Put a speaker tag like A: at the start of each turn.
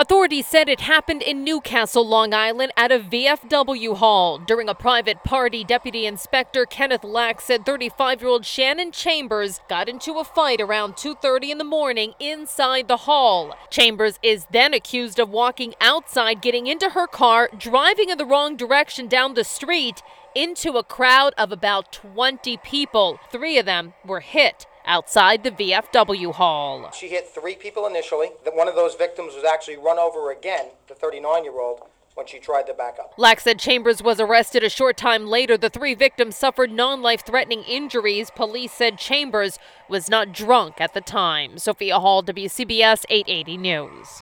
A: Authorities said it happened in Newcastle, Long Island at a VFW hall. During a private party, Deputy Inspector Kenneth Lack said 35-year-old Shannon Chambers got into a fight around 2:30 in the morning inside the hall. Chambers is then accused of walking outside, getting into her car, driving in the wrong direction down the street into a crowd of about 20 people. 3 of them were hit outside the VFW hall.
B: She hit 3 people initially. One of those victims was actually run over again, the 39-year-old, when she tried to back up.
A: Lack said Chambers was arrested a short time later. The 3 victims suffered non-life-threatening injuries. Police said Chambers was not drunk at the time. Sophia Hall, WCBS 880 News.